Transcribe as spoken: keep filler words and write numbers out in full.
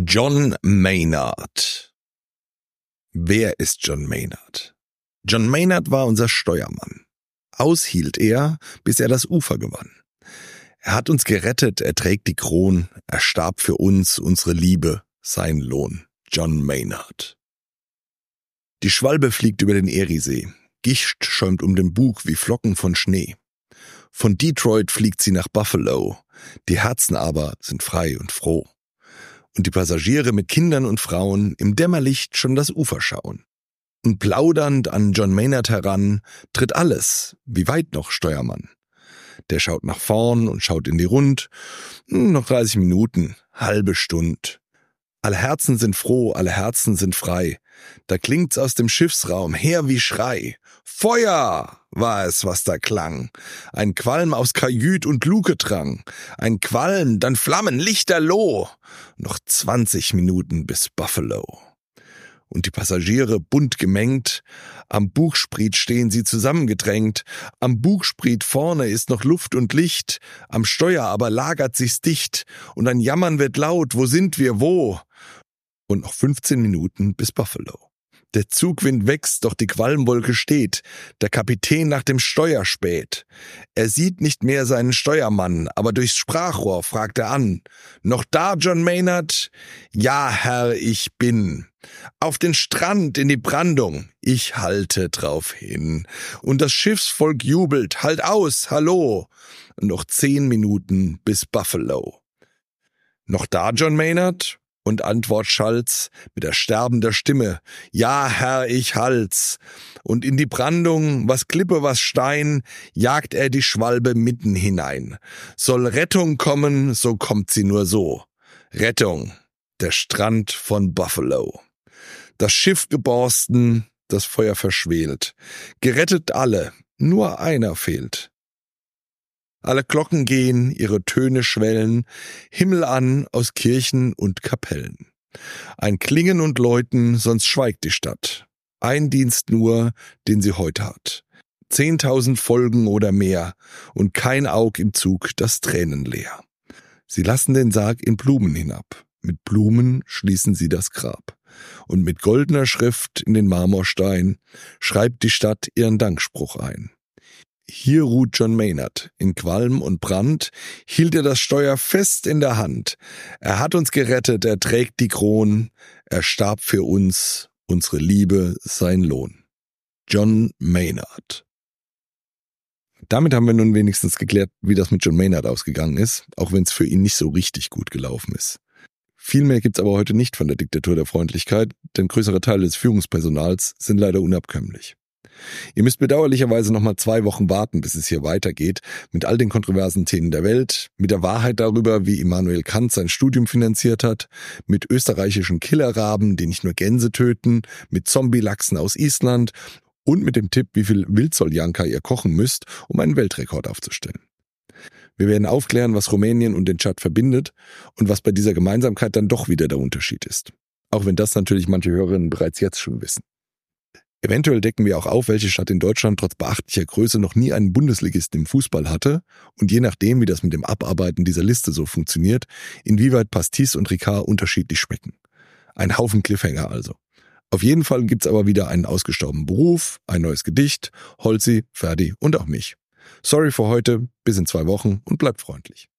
John Maynard. Wer ist John Maynard? John Maynard war unser Steuermann. Aushielt er, bis er das Ufer gewann. Er hat uns gerettet, er trägt die Kron, er starb für uns, unsere Liebe, sein Lohn. John Maynard. Die Schwalbe fliegt über den Eriesee, Gischt schäumt um den Bug wie Flocken von Schnee. Von Detroit fliegt sie nach Buffalo, die Herzen aber sind frei und froh. Und die Passagiere mit Kindern und Frauen im Dämmerlicht schon das Ufer schauen. Und plaudernd an John Maynard heran tritt alles, wie weit noch, Steuermann? Der schaut nach vorn und schaut in die Rund. Hm, noch dreißig Minuten, halbe Stund. Alle Herzen sind froh, alle Herzen sind frei. Da klingt's aus dem Schiffsraum her wie Schrei. Feuer war es, was da klang. Ein Qualm aus Kajüt und Luke drang. Ein Qualm, dann Flammen, lichterloh. Noch zwanzig Minuten bis Buffalo. Und die Passagiere bunt gemengt, am Bugspriet stehen sie zusammengedrängt, am Bugspriet vorne ist noch Luft und Licht, am Steuer aber lagert sich's dicht, und ein Jammern wird laut, wo sind wir, wo? Und noch fünfzehn Minuten bis Buffalo. Der Zugwind wächst, doch die Qualmwolke steht, der Kapitän nach dem Steuer späht. Er sieht nicht mehr seinen Steuermann, aber durchs Sprachrohr fragt er an. Noch da, John Maynard? Ja, Herr, ich bin. Auf den Strand, in die Brandung, ich halte drauf hin. Und das Schiffsvolk jubelt, halt aus, hallo. Noch zehn Minuten bis Buffalo. Noch da, John Maynard? Und Antwort schallt's mit ersterbender Stimme, ja, Herr, ich halt's. Und in die Brandung, was Klippe, was Stein, jagt er die Schwalbe mitten hinein. Soll Rettung kommen, so kommt sie nur so. Rettung, der Strand von Buffalo. Das Schiff geborsten, das Feuer verschwelt. Gerettet alle, nur einer fehlt. Alle Glocken gehen, ihre Töne schwellen, Himmel an aus Kirchen und Kapellen. Ein Klingen und Läuten, sonst schweigt die Stadt. Ein Dienst nur, den sie heute hat. Zehntausend Folgen oder mehr und kein Aug im Zug, das tränenleer. Sie lassen den Sarg in Blumen hinab. Mit Blumen schließen sie das Grab. Und mit goldener Schrift in den Marmorstein schreibt die Stadt ihren Dankspruch ein. Hier ruht John Maynard. In Qualm und Brand hielt er das Steuer fest in der Hand. Er hat uns gerettet, er trägt die Kron. Er starb für uns, unsere Liebe, sein Lohn. John Maynard. Damit haben wir nun wenigstens geklärt, wie das mit John Maynard ausgegangen ist, auch wenn es für ihn nicht so richtig gut gelaufen ist. Viel mehr gibt's aber heute nicht von der Diktatur der Freundlichkeit, denn größere Teile des Führungspersonals sind leider unabkömmlich. Ihr müsst bedauerlicherweise noch mal zwei Wochen warten, bis es hier weitergeht, mit all den kontroversen Themen der Welt, mit der Wahrheit darüber, wie Immanuel Kant sein Studium finanziert hat, mit österreichischen Killerraben, die nicht nur Gänse töten, mit Zombie-Lachsen aus Island und mit dem Tipp, wie viel Wildsoljanka ihr kochen müsst, um einen Weltrekord aufzustellen. Wir werden aufklären, was Rumänien und den Tschad verbindet und was bei dieser Gemeinsamkeit dann doch wieder der Unterschied ist. Auch wenn das natürlich manche Hörerinnen bereits jetzt schon wissen. Eventuell decken wir auch auf, welche Stadt in Deutschland trotz beachtlicher Größe noch nie einen Bundesligisten im Fußball hatte und je nachdem, wie das mit dem Abarbeiten dieser Liste so funktioniert, inwieweit Pastis und Ricard unterschiedlich schmecken. Ein Haufen Cliffhanger also. Auf jeden Fall gibt's aber wieder einen ausgestorbenen Beruf, ein neues Gedicht, Holzi, Ferdi und auch mich. Sorry für heute, bis in zwei Wochen und bleibt freundlich.